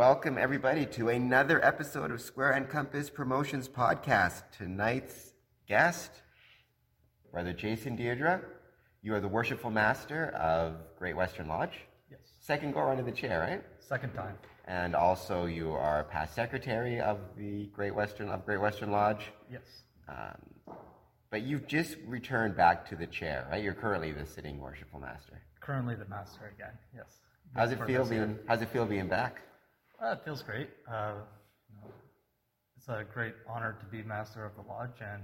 Welcome, everybody, to another episode of Square and Compass Promotions Podcast. Tonight's guest, Brother Jason Deirdre. You are the worshipful master of Great Western Lodge. Yes. Second go around in the chair, right? Second time. And also you are past secretary of the Great Western Lodge. Yes. But you've just returned back to the chair, right? You're currently the sitting worshipful master. Currently the master again, yes. How's it feel being back? It feels great. It's a great honor to be master of the lodge, and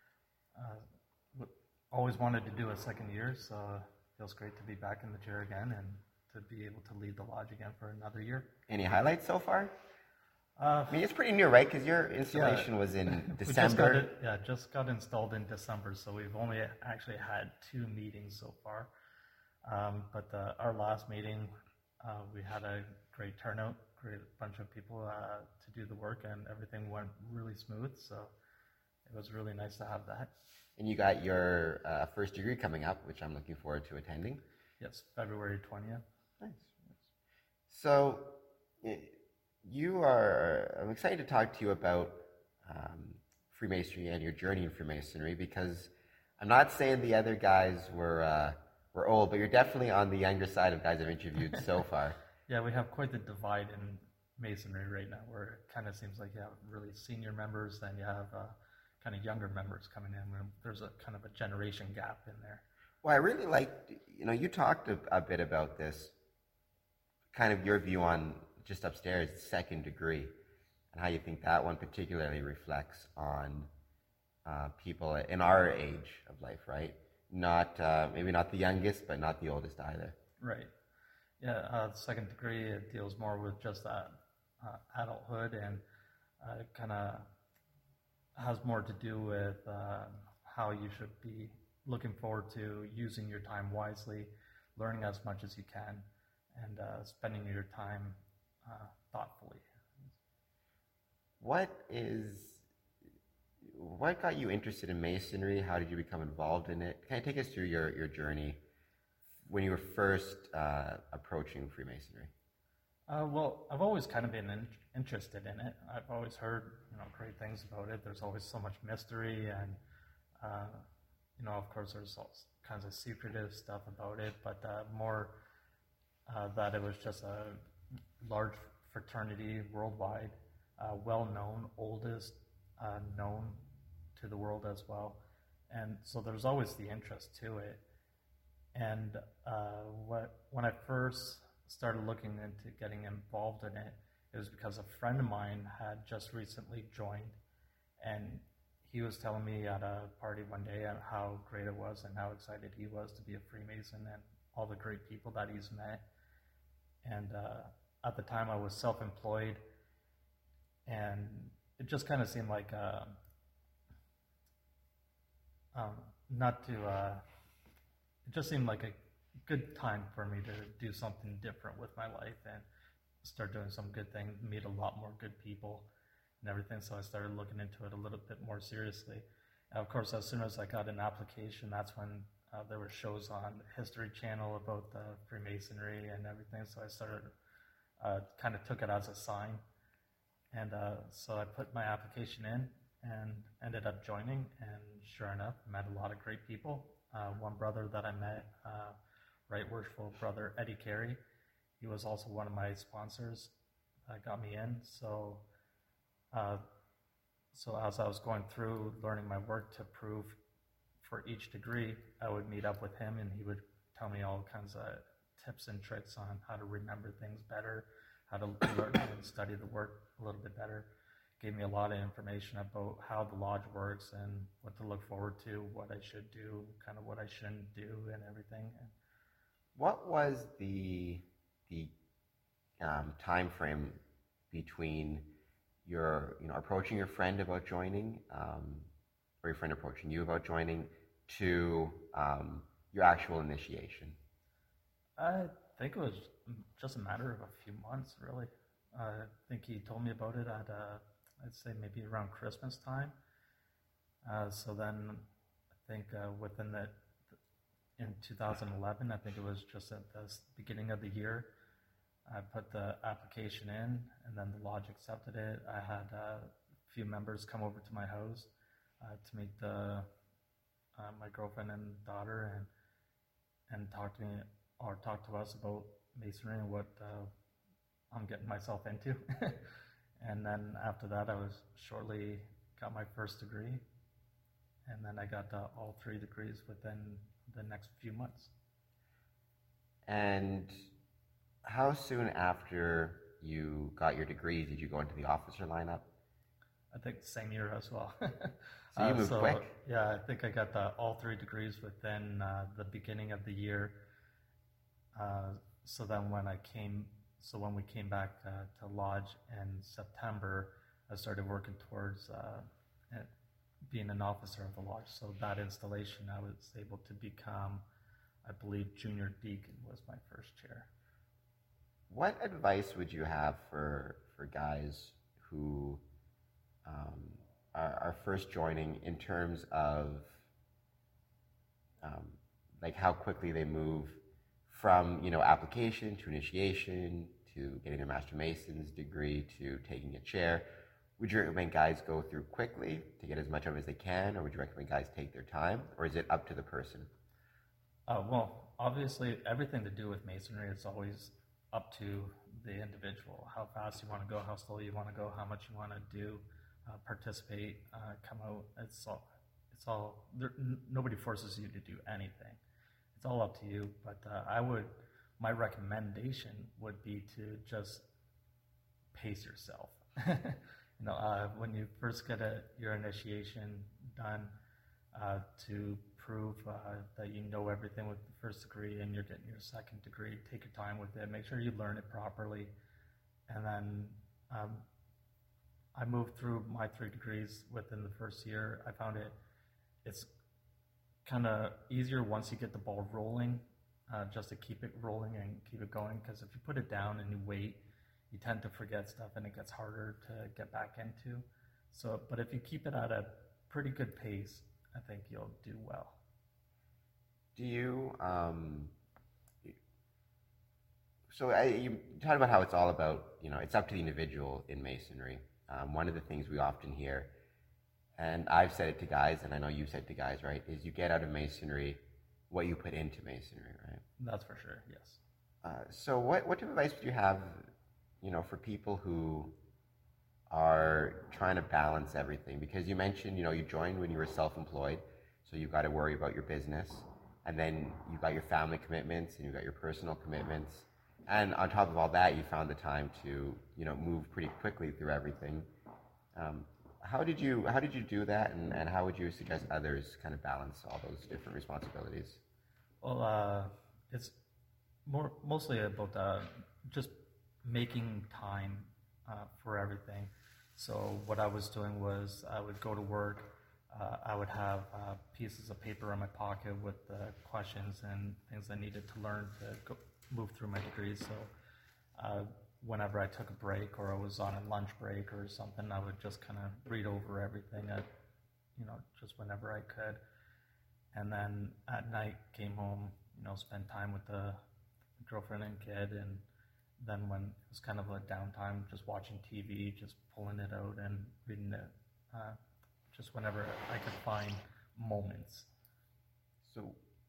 always wanted to do a second year, so it feels great to be back in the chair again and to be able to lead the lodge again for another year. Any highlights so far? I mean, it's pretty new, right? Because your installation was in December. Just got installed in December, so we've only actually had 2 meetings so far. But our last meeting, we had a great turnout, great bunch of people to do the work, and everything went really smooth, so it was really nice to have that. And you got your first degree coming up, which I'm looking forward to attending. Yes, February 20th. Nice. So, I'm excited to talk to you about Freemasonry and your journey in Freemasonry, because I'm not saying the other guys were old, but you're definitely on the younger side of guys I've interviewed so far. Yeah, we have quite the divide in Masonry right now, where it kind of seems like you have really senior members, then you have kind of younger members coming in. There's a kind of a generation gap in there. Well, I really liked, you talked a bit about this, kind of your view on just upstairs, second degree, and how you think that one particularly reflects on people in our age of life, right? Not maybe not the youngest, but not the oldest either. Right. Yeah, second degree, it deals more with just that adulthood, and it kind of has more to do with how you should be looking forward to using your time wisely, learning as much as you can, and spending your time thoughtfully. What got you interested in Masonry? How did you become involved in it? Can you take us through your journey when you were first approaching Freemasonry? Well, I've always kind of been interested in it. I've always heard, great things about it. There's always so much mystery, and of course, there's all kinds of secretive stuff about it. But more that it was just a large fraternity worldwide, well-known, oldest known to the world as well, and so there's always the interest to it. And when I first started looking into getting involved in it, it was because a friend of mine had just recently joined, and he was telling me at a party one day how great it was and how excited he was to be a Freemason and all the great people that he's met. And at the time I was self-employed, and it just kind of seemed like it just seemed like a good time for me to do something different with my life and start doing some good things, meet a lot more good people and everything. So I started looking into it a little bit more seriously. And of course, as soon as I got an application, that's when there were shows on the History Channel about the Freemasonry and everything. So I started, kind of took it as a sign. And so I put my application in and ended up joining. And sure enough, met a lot of great people. One brother that I met, Right Worshipful Brother Eddie Carey, he was also one of my sponsors that got me in. So as I was going through learning my work to prove for each degree, I would meet up with him, and he would tell me all kinds of tips and tricks on how to remember things better, how to learn and study the work a little bit better. Gave me a lot of information about how the lodge works and what to look forward to, what I should do, kind of what I shouldn't do, and everything. What was the time frame between your approaching your friend about joining, or your friend approaching you about joining, to your actual initiation? I think it was just a matter of a few months, really. I think he told me about it at I'd say maybe around Christmas time. So then I think in 2011, I think it was just at the beginning of the year, I put the application in, and then the lodge accepted it. I had a few members come over to my house to meet my girlfriend and daughter, and talk to me or talk to us about masonry and what I'm getting myself into. And then after that, I was shortly got my first degree, and then I got all 3 degrees within the next few months. And how soon after you got your degrees did you go into the officer lineup? I think the same year as well. So you moved quick? Yeah, I think I got all 3 degrees within the beginning of the year. So when we came back to Lodge in September, I started working towards being an officer of the Lodge. So that installation, I was able to become, I believe, junior deacon was my first chair. What advice would you have for guys who are first joining in terms of like how quickly they move from application to initiation to getting their Master Mason's degree to taking a chair? Would you recommend guys go through quickly to get as much of it as they can, or would you recommend guys take their time, or is it up to the person? Well, obviously, everything to do with masonry is always up to the individual. How fast you want to go, how slow you want to go, how much you want to do, participate, come out. It's all. Nobody forces you to do anything. It's all up to you. But my recommendation would be to just pace yourself. When you first get your initiation done, to prove that you know everything with the first degree and you're getting your second degree, take your time with it. Make sure you learn it properly. And then I moved through my 3 degrees within the first year. I found it's kind of easier once you get the ball rolling, just to keep it rolling and keep it going. Because if you put it down and you wait, you tend to forget stuff and it gets harder to get back into. But if you keep it at a pretty good pace, I think you'll do well. Do you, you talked about how it's all about, it's up to the individual in masonry. One of the things we often hear, and I've said it to guys, and I know you've said it to guys, right, is you get out of masonry what you put into masonry, right? That's for sure, yes. So what type of advice would you have, for people who are trying to balance everything? Because you mentioned, you joined when you were self-employed, so you've got to worry about your business, and then you've got your family commitments, and you've got your personal commitments, and on top of all that, you found the time to, move pretty quickly through everything. How did you do that, and how would you suggest others kind of balance all those different responsibilities? Well, it's mostly about just making time for everything. So what I was doing was I would go to work. I would have pieces of paper in my pocket with questions and things I needed to learn to move through my degrees. So whenever I took a break or I was on a lunch break or something, I would just kind of read over everything, just whenever I could. And then at night, came home, spend time with the girlfriend and kid, and then when it was kind of a downtime, just watching TV, just pulling it out and reading it, just whenever I could find moments. So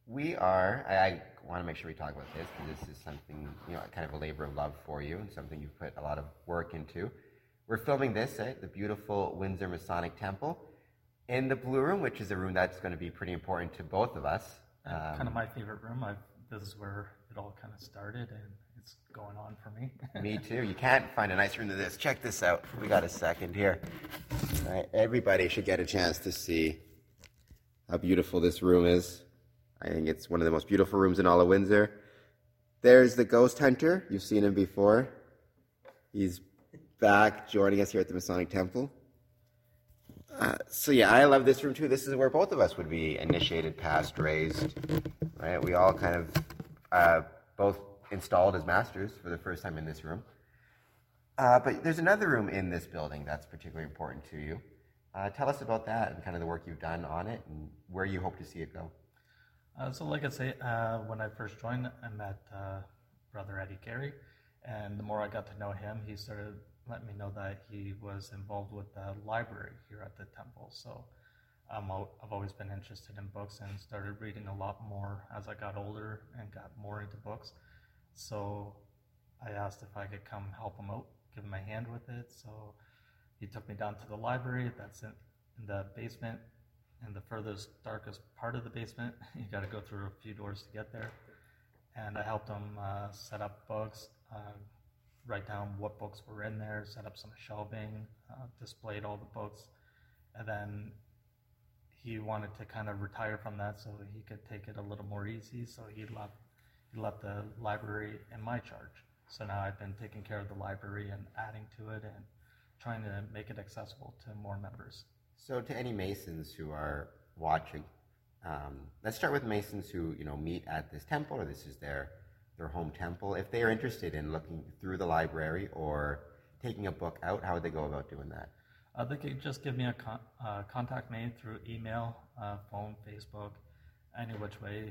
I want to make sure we talk about this, because this is something, kind of a labor of love for you and something you've put a lot of work into. We're filming this at the beautiful Windsor Masonic Temple in the Blue Room, which is a room that's going to be pretty important to both of us. Kind of my favorite room. This is where it all kind of started, and it's going on for me. Me too. You can't find a nicer room than this. Check this out. We got a second here. All right, everybody should get a chance to see how beautiful this room is. I think it's one of the most beautiful rooms in all of Windsor. There's the Ghost Hunter. You've seen him before. He's back joining us here at the Masonic Temple. I love this room too. This is where both of us would be initiated, passed, raised, right? We all kind of both installed as masters for the first time in this room. But there's another room in this building that's particularly important to you. Tell us about that and kind of the work you've done on it and where you hope to see it go. So like I say, when I first joined, I met Brother Eddie Carey, And the more I got to know him, he started letting me know that he was involved with the library here at the temple. So I've always been interested in books and started reading a lot more as I got older and got more into books. So I asked if I could come help him out, give him a hand with it. So he took me down to the library that's in the basement, in the furthest, darkest part of the basement. You got to go through a few doors to get there. And I helped him set up books, write down what books were in there, set up some shelving, displayed all the books. And then he wanted to kind of retire from that so he could take it a little more easy. So he left the library in my charge. So now I've been taking care of the library and adding to it and trying to make it accessible to more members. So to any Masons who are watching, let's start with Masons who meet at this temple, or this is their home temple. If they are interested in looking through the library or taking a book out, how would they go about doing that? They could just give me contact me through email, phone, Facebook, any which way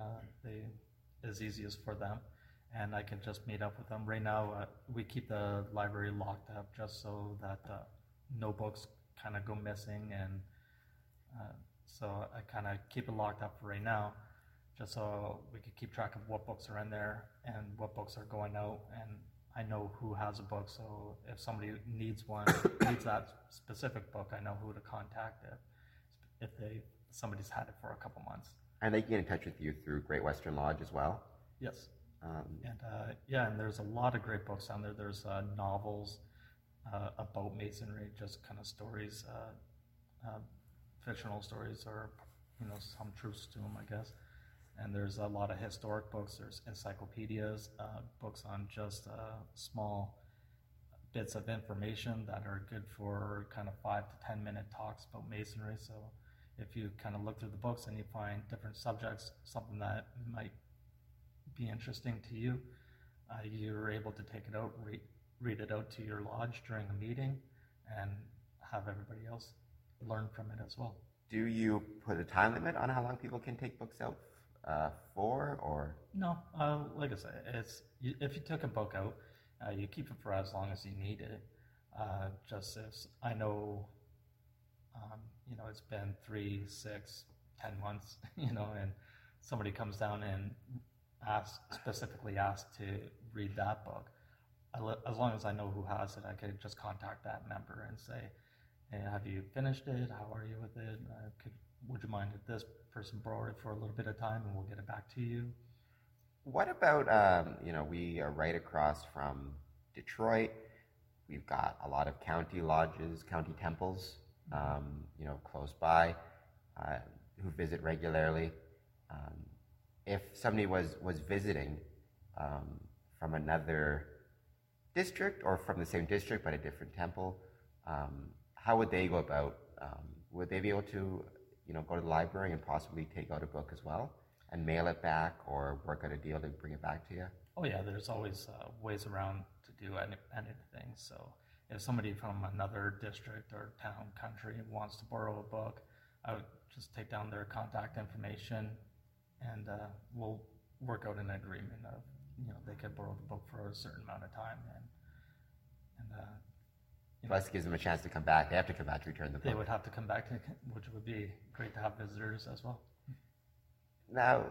is easiest for them. And I can just meet up with them. Right now, we keep the library locked up just so that no books kind of go missing. And so I kind of keep it locked up for right now, just so we could keep track of what books are in there and what books are going out. And I know who has a book, so if somebody needs that specific book, I know who to contact if somebody's had it for a couple months. And they can get in touch with you through Great Western Lodge as well? Yes. And there's a lot of great books on there. There's novels about Masonry, just kind of stories, fictional stories, or some truths to them, I guess. And there's a lot of historic books. There's encyclopedias, books on just small bits of information that are good for kind of 5 to 10 minute talks about Masonry. So if you kind of look through the books and you find different subjects, something that might be interesting to you, you're able to take it out, read it out to your lodge during a meeting, and have everybody else learn from it as well. Do you put a time limit on how long people can take books out for, or? No, like I said, if you took a book out, you keep it for as long as you need it. Just as I know, it's been 3, 6, 10 months, and somebody comes down and specifically asked to read that book. As long as I know who has it, I could just contact that member and say, hey, have you finished it? How are you with it? Would you mind if this person borrowed it for a little bit of time and we'll get it back to you? What about, we are right across from Detroit. We've got a lot of county lodges, county temples, close by, who visit regularly. If somebody was visiting from another district or from the same district but a different temple, how would they go about? Would they be able to, go to the library and possibly take out a book as well and mail it back, or work out a deal to bring it back to you? Oh yeah, there's always ways around to do anything. So if somebody from another district or town, country wants to borrow a book, I would just take down their contact information, and we'll work out an agreement of, they could borrow the book for a certain amount of time, and plus gives them a chance to come back. They have to come back to return the book. They would have to come back, which would be great to have visitors as well. Now,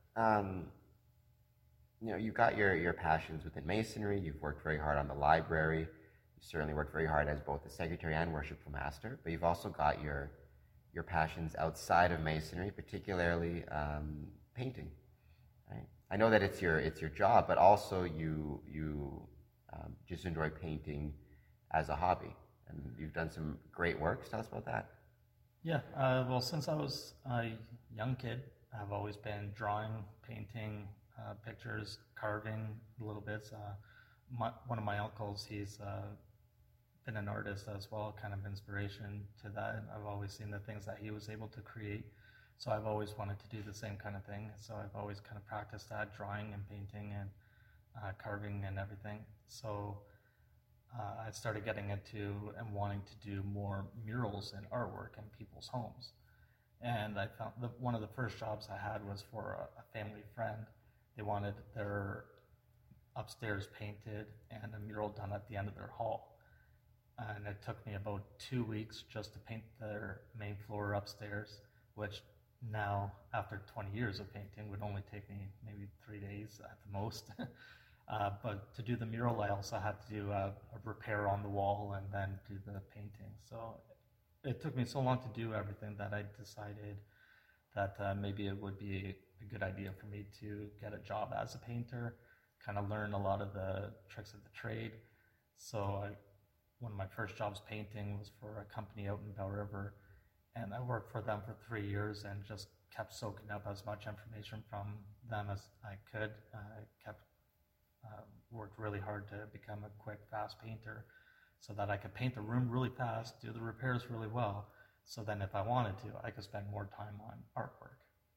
you've got your passions within Masonry. You've worked very hard on the library. You certainly worked very hard as both the secretary and worshipful master. But you've also got your passions outside of Masonry, particularly painting. Right? I know that it's your job, but also you just enjoy painting as a hobby, and you've done some great work. Tell us about that. Yeah, well, since I was a young kid, I've always been drawing, painting, pictures, carving little bits. One of my uncles, he's been an artist as well, kind of inspiration to that. I've always seen the things that he was able to create, so I've always wanted to do the same kind of thing. So I've always kind of practiced that, drawing and painting and carving and everything. So I started getting into and wanting to do more murals and artwork in people's homes. And I found one of the first jobs I had was for a family friend. They wanted their upstairs painted and a mural done at the end of their hall. And it took me about 2 weeks just to paint their main floor upstairs, which now, after 20 years of painting, would only take me maybe 3 days at the most. But to do the mural, I also had to do a repair on the wall and then do the painting. So it took me so long to do everything that I decided that maybe it would be a good idea for me to get a job as a painter, kind of learn a lot of the tricks of the trade. So one of my first jobs painting was for a company out in Bell River, and I worked for them for 3 years and just kept soaking up as much information from them as I could. Worked really hard to become a quick, fast painter so that I could paint the room really fast, do the repairs really well, so then if I wanted to, I could spend more time on artwork.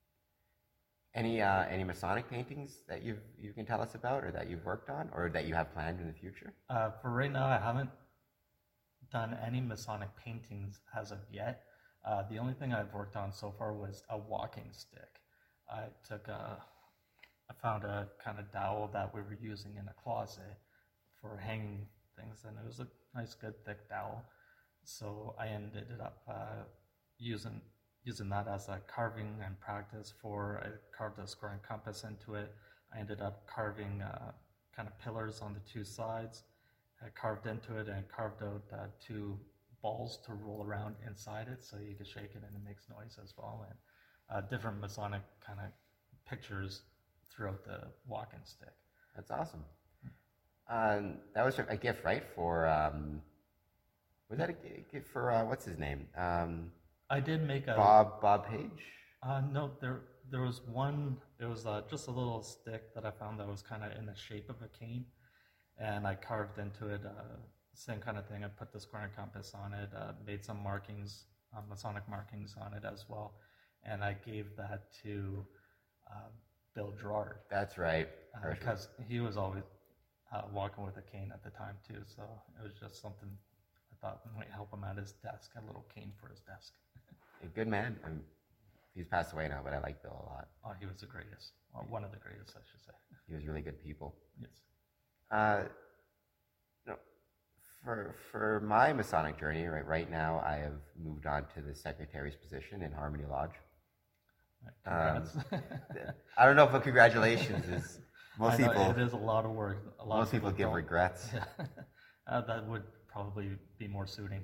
Any Masonic paintings that you can tell us about, or that you've worked on, or that you have planned in the future? For right now, I haven't done any Masonic paintings as of yet. The only thing I've worked on so far was a walking stick. I found a kind of dowel that we were using in a closet for hanging things, and it was a nice, good, thick dowel. So I ended up using that as a carving and practice I carved a square and compass into it. I ended up carving kind of pillars on the two sides. I carved into it and carved out 2 balls to roll around inside it so you can shake it and it makes noise as well. And different Masonic kind of pictures throughout the walking stick. That's awesome. That was a gift, right? For was that a gift for what's his name? I did make a Bob Page. No, there was one. It was just a little stick that I found that was kind of in the shape of a cane, and I carved into it. Same kind of thing. I put the square and compass on it. Made some markings, Masonic markings on it as well, and I gave that to Bill Gerard. That's right. Because he was always walking with a cane at the time too, so it was just something I thought might help him at his desk. A little cane for his desk. A good man. He's passed away now, but I like Bill a lot. Oh, he was the greatest. Or one of the greatest, I should say. He was really good people. Yes. For my Masonic journey, right now I have moved on to the secretary's position in Harmony Lodge. Congrats. I don't know if a congratulations is. Most people. It is a lot of work. Most people give regrets. Yeah. That would probably be more suiting.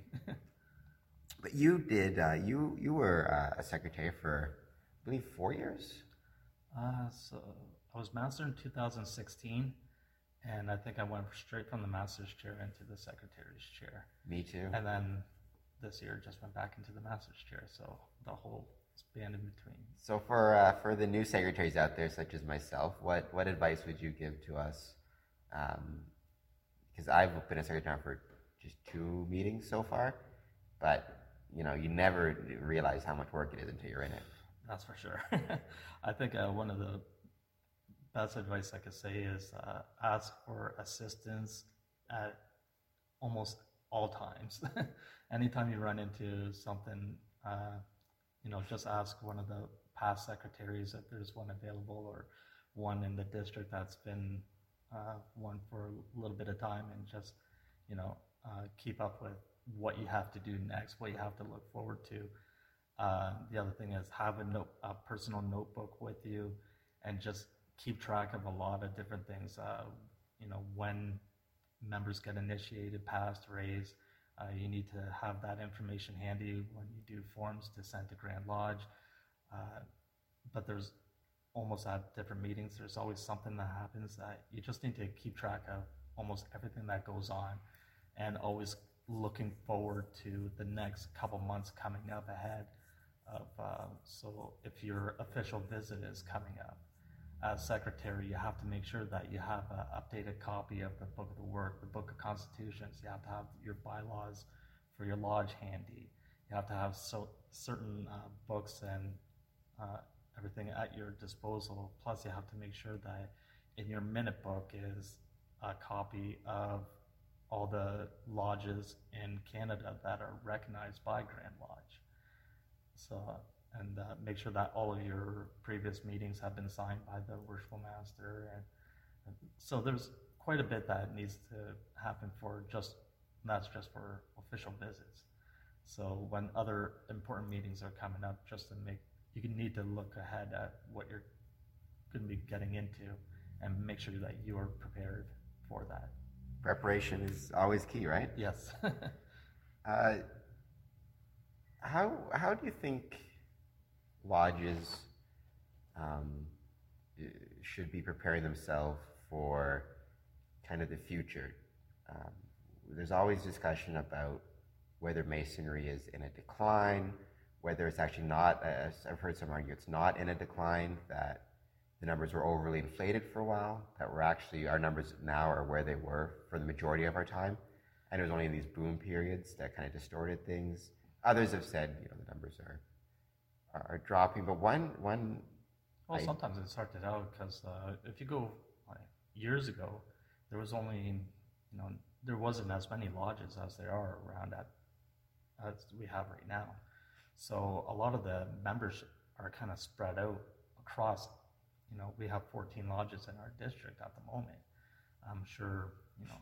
But you did. You were a secretary for, I believe, 4 years. So I was master in 2016, and I think I went straight from the master's chair into the secretary's chair. Me too. And then this year just went back into the master's chair. So the whole span in between. So for the new secretaries out there, such as myself, what advice would you give to us? Because I've been a secretary for just 2 meetings so far, but you never realize how much work it is until you're in it. That's for sure. I think one of the best advice I could say is ask for assistance at almost all times. Anytime you run into something, just ask one of the past secretaries if there's one available, or one in the district that's been one for a little bit of time, and just keep up with what you have to do next, what you have to look forward to. The other thing is have a personal notebook with you, and just keep track of a lot of different things. When members get initiated, passed, raised, you need to have that information handy when you do forms to send to Grand Lodge. But there's almost at different meetings, there's always something that happens that you just need to keep track of almost everything that goes on, and always looking forward to the next couple months coming up ahead of, so if your official visit is coming up, as secretary, you have to make sure that you have an updated copy of the Book of the Work, the Book of Constitutions. You have to have your bylaws for your lodge handy. You have to have certain books and everything at your disposal. Plus, you have to make sure that in your minute book is a copy of all the lodges in Canada that are recognized by Grand Lodge. So, and make sure that all of your previous meetings have been signed by the worshipful master, and So there's quite a bit that needs to happen that's just for official visits. So when other important meetings are coming up, you need to look ahead at what you're going to be getting into and make sure that you are prepared for that. Preparation is always key, right? Yes. How do you think lodges should be preparing themselves for kind of the future? There's always discussion about whether masonry is in a decline, whether it's actually not. As I've heard some argue it's not in a decline, that the numbers were overly inflated for a while, that our numbers now are where they were for the majority of our time, and it was only in these boom periods that kind of distorted things. Others have said, the numbers are dropping, but Sometimes it started out because if you go years ago, there was only, there wasn't as many lodges as there are around as we have right now. So a lot of the members are kind of spread out across, we have 14 lodges in our district at the moment. I'm sure,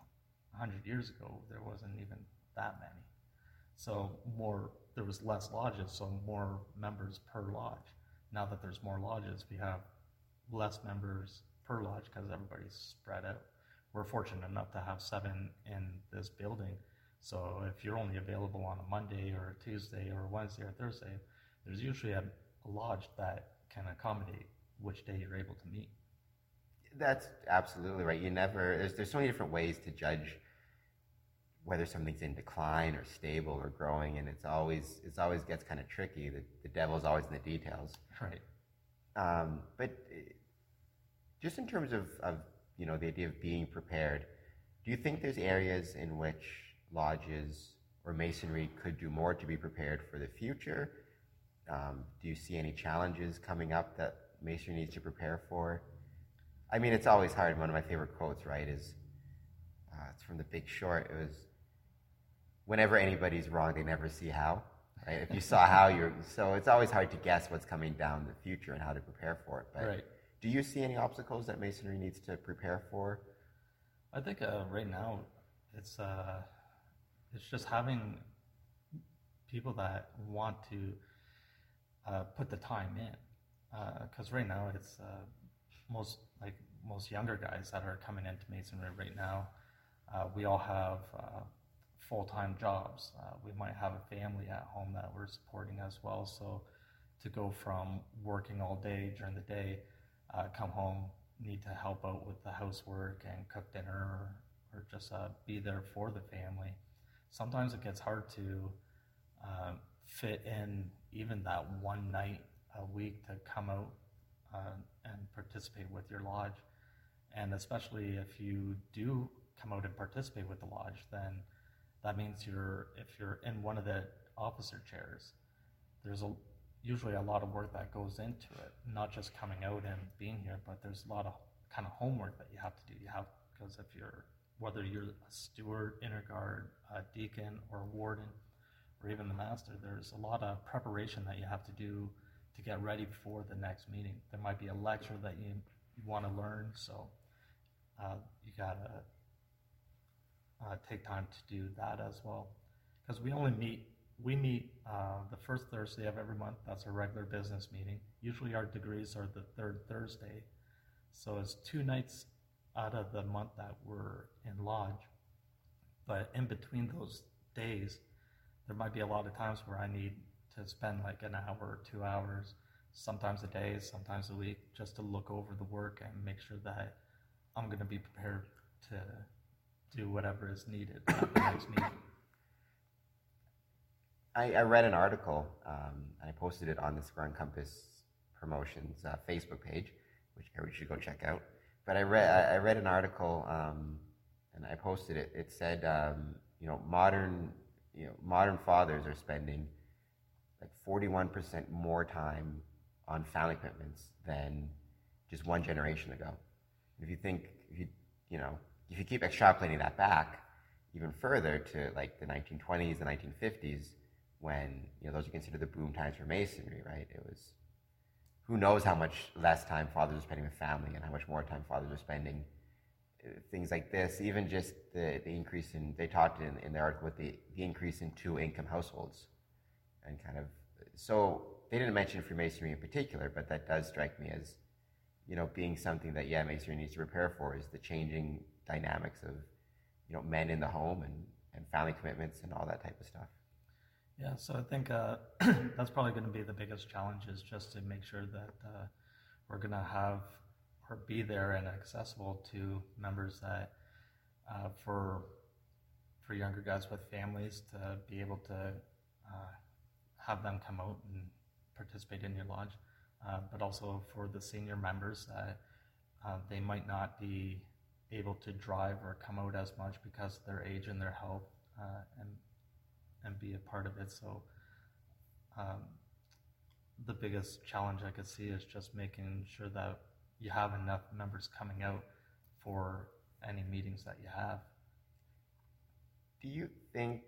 100 years ago, there wasn't even that many. So there was less lodges, so more members per lodge. Now that there's more lodges, we have less members per lodge because everybody's spread out. We're fortunate enough to have 7 in this building. So if you're only available on a Monday or a Tuesday or a Wednesday or Thursday, there's usually a lodge that can accommodate which day you're able to meet. That's absolutely right. There's so many different ways to judge whether something's in decline or stable or growing, and it always gets kind of tricky. The devil's always in the details. Right. But just in terms of the idea of being prepared, do you think there's areas in which lodges or masonry could do more to be prepared for the future? Do you see any challenges coming up that masonry needs to prepare for? I mean, it's always hard. One of my favorite quotes, right, is it's from The Big Short. It was, whenever anybody's wrong, they never see how. Right? If you saw how, so it's always hard to guess what's coming down the future and how to prepare for it. But right. Do you see any obstacles that masonry needs to prepare for? I think right now it's just having people that want to put the time in. Because right now it's most younger guys that are coming into masonry right now, we all have full-time jobs. We might have a family at home that we're supporting as well. So to go from working all day during the day, come home, need to help out with the housework and cook dinner or just be there for the family. Sometimes it gets hard to fit in even that one night a week to come out and participate with your lodge. And especially if you do come out and participate with the lodge, then that means if you're in one of the officer chairs, there's usually a lot of work that goes into it, not just coming out and being here, but there's a lot of kind of homework that you have to do. Because whether you're a steward, inner guard, a deacon, or a warden, or even the master, there's a lot of preparation that you have to do to get ready for the next meeting. There might be a lecture that you want to learn, so you gotta take time to do that as well. Because we meet the first Thursday of every month. That's a regular business meeting. Usually our degrees are the third Thursday, so it's 2 nights out of the month that we're in lodge. But in between those days, there might be a lot of times where I need to spend like an hour or 2 hours, sometimes a day, sometimes a week, just to look over the work and make sure that I'm going to be prepared to do whatever is needed at the next meeting. I read an article, and I posted it on the Square and Compass Promotions Facebook page, which everybody should go check out. But I read an article, and I posted it. It said, modern fathers are spending like 41% more time on family commitments than just one generation ago. If you keep extrapolating that back even further to like the 1920s, the 1950s, when those are considered the boom times for masonry, right? It was, who knows how much less time fathers are spending with family and how much more time fathers are spending things like this, even just the increase in, they talked in the article with the increase in two-income households, and kind of, so they didn't mention Freemasonry in particular, but that does strike me as, being something that, Masonry needs to prepare for, is the changing dynamics of, men in the home and family commitments and all that type of stuff. Yeah, so I think that's probably going to be the biggest challenge, is just to make sure that we're going to have or be there and accessible to members that for younger guys with families, to be able to have them come out and participate in your lodge, but also for the senior members that they might not be able to drive or come out as much because of their age and their health, and be a part of it. So the biggest challenge I could see is just making sure that you have enough members coming out for any meetings that you have. Do you think,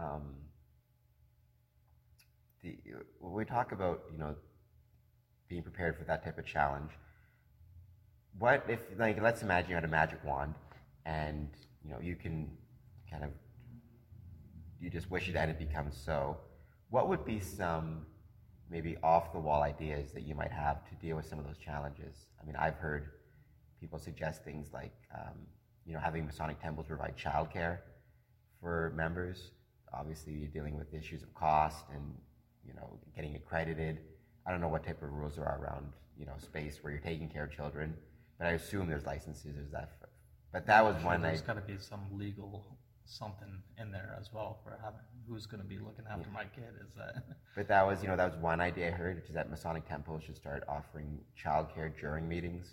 when we talk about, being prepared for that type of challenge, what if, let's imagine you had a magic wand and, you can kind of, you just wish it and it becomes so. What would be some maybe off-the-wall ideas that you might have to deal with some of those challenges? I mean, I've heard people suggest things like, having Masonic temples provide childcare for members. Obviously, you're dealing with issues of cost and, getting accredited. I don't know what type of rules there are around, space where you're taking care of children, but I assume there's licenses, there's that. But that was one. There's got to be some legal something in there as well for having who's going to be looking after my kid. Is that? But that was, that was one idea I heard, which is that Masonic temples should start offering childcare during meetings.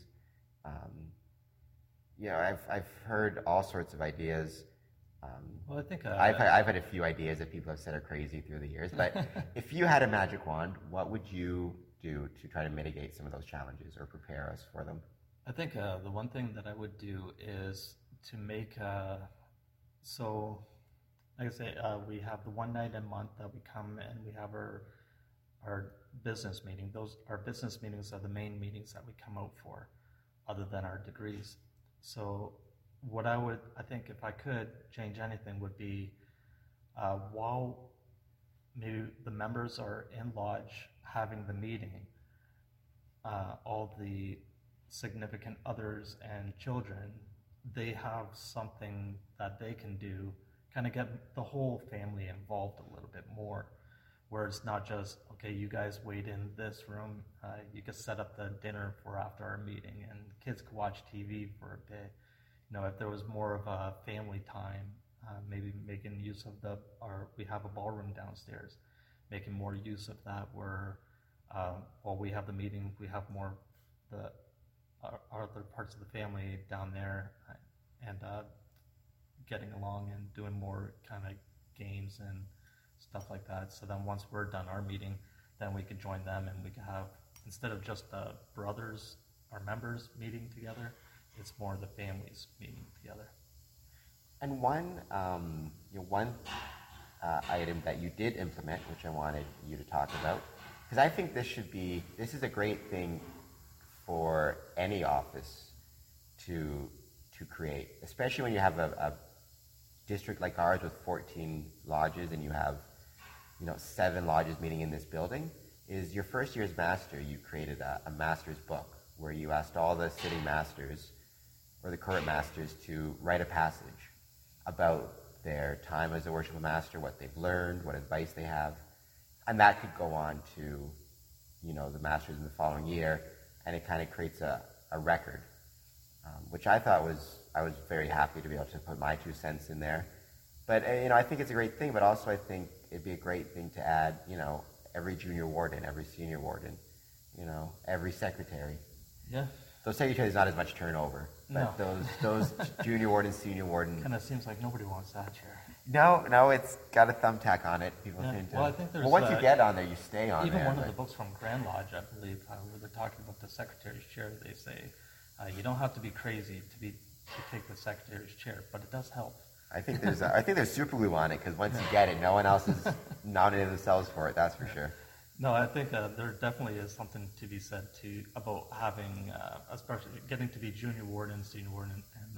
I've heard all sorts of ideas. Well, I think I've had a few ideas that people have said are crazy through the years. But if you had a magic wand, what would you do to try to mitigate some of those challenges or prepare us for them? I think the one thing that I would do is to make so, like I say, we have the one night a month that we come and we have our business meeting. Our business meetings are the main meetings that we come out for, other than our degrees. So what I think if I could change anything would be, while maybe the members are in lodge having the meeting, all the significant others and children, they have something that they can do, kind of get the whole family involved a little bit more, where it's not just, okay, you guys wait in this room, you can set up the dinner for after our meeting, and kids could watch TV for a bit. If there was more of a family time, maybe making use of we have a ballroom downstairs, making more use of that, where while we have the meeting, we have more our other parts of the family down there, and getting along and doing more kind of games and stuff like that. So then once we're done our meeting, then we could join them, and we could have, instead of just the brothers or members meeting together, it's more the families meeting together. And one item that you did implement, which I wanted you to talk about, because I think this is a great thing for any office to create, especially when you have a district like ours with 14 lodges and you have 7 lodges meeting in this building. Is your first year as master, you created a master's book where you asked all the sitting masters or the current masters to write a passage about their time as a worshipful master, what they've learned, what advice they have, and that could go on to the masters in the following year, and it kind of creates a record, which I thought I was very happy to be able to put my 2 cents in there. But I think it's a great thing, but also I think it'd be a great thing to add every junior warden, every senior warden, every secretary. Yeah. Those secretaries, not as much turnover, but No. those junior warden, senior warden. Kind of seems like nobody wants that chair. No, it's got a thumbtack on it. People Yeah. tend to. Well, I think there's, once you get on there, you stay on even there. one of the books from Grand Lodge, I believe, where they're talking about the secretary's chair, they say you don't have to be crazy to take the secretary's chair, but it does help. I think there's super glue on it, because once you get it, no one else is nominating themselves for it. That's for sure. No, I think there definitely is something to be said about having, especially getting to be junior warden, senior warden, and the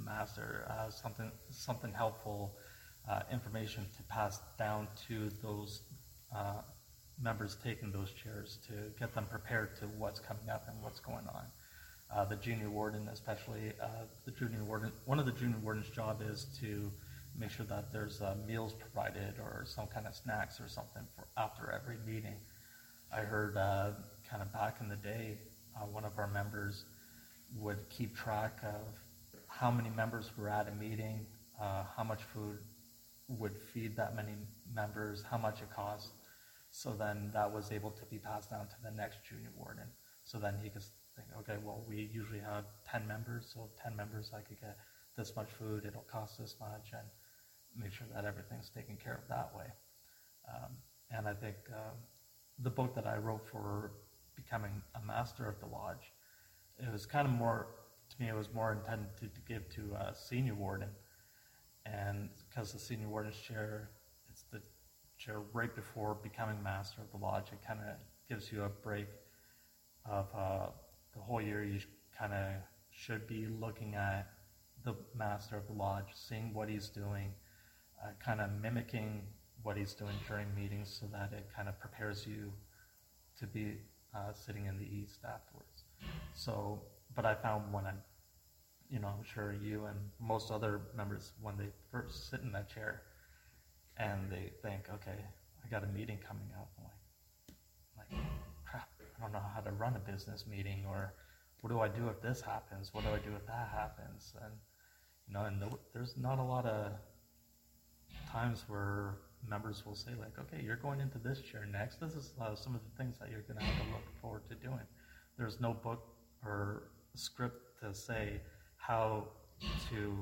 master, something helpful, information to pass down to those members taking those chairs to get them prepared to what's coming up and what's going on. The junior warden, especially one of the junior warden's job is to make sure that there's meals provided or some kind of snacks or something for after every meeting. I heard kind of back in the day, one of our members would keep track of how many members were at a meeting, how much food would feed that many members, how much it cost. So then that was able to be passed down to the next junior warden. So then he could think, okay, well, we usually have 10 members, so 10 members, I could get this much food, it'll cost this much, and make sure that everything's taken care of that way. And I think the book that I wrote for becoming a master of the lodge, it was kind of more, to me, it was more intended to give to a senior warden. And because the senior warden's chair, it's the chair right before becoming master of the lodge, it kind of gives you a break of the whole year. You kind of should be looking at the master of the lodge, seeing what he's doing, kind of mimicking what he's doing during meetings so that it kind of prepares you to be sitting in the east afterwards. So, but I found when I'm sure you and most other members, when they first sit in that chair and they think, okay, I got a meeting coming up, I'm like, crap, I don't know how to run a business meeting, or what do I do if this happens? What do I do if that happens? And there's not a lot of times where members will say like, okay, you're going into this chair next. This is some of the things that you're going to have to look forward to doing. There's no book or script to say how to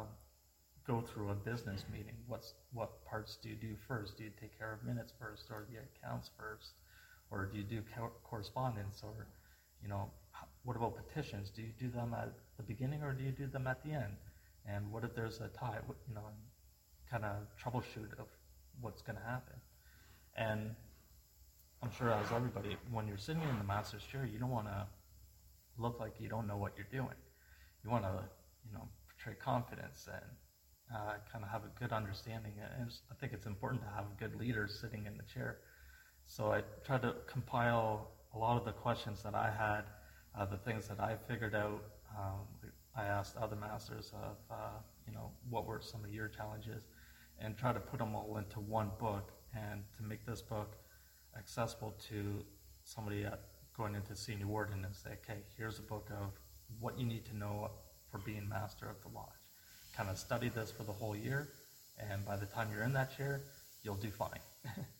go through a business meeting. What parts do you do first? Do you take care of minutes first, or the accounts first, or do you do correspondence, or what about petitions? Do you do them at the beginning or do you do them at the end? And what if there's a tie? And kind of troubleshoot of what's going to happen. And I'm sure, as everybody, when you're sitting in the master's chair, you don't want to look like you don't know what you're doing. You want to, portray confidence and kind of have a good understanding. And I think it's important to have a good leader sitting in the chair. So I tried to compile a lot of the questions that I had, the things that I figured out. I asked other masters of, what were some of your challenges, and try to put them all into one book, and to make this book accessible to somebody going into senior warden and say, okay, here's a book of what you need to know for being master of the lodge. Kind of study this for the whole year, and by the time you're in that chair, you'll do fine.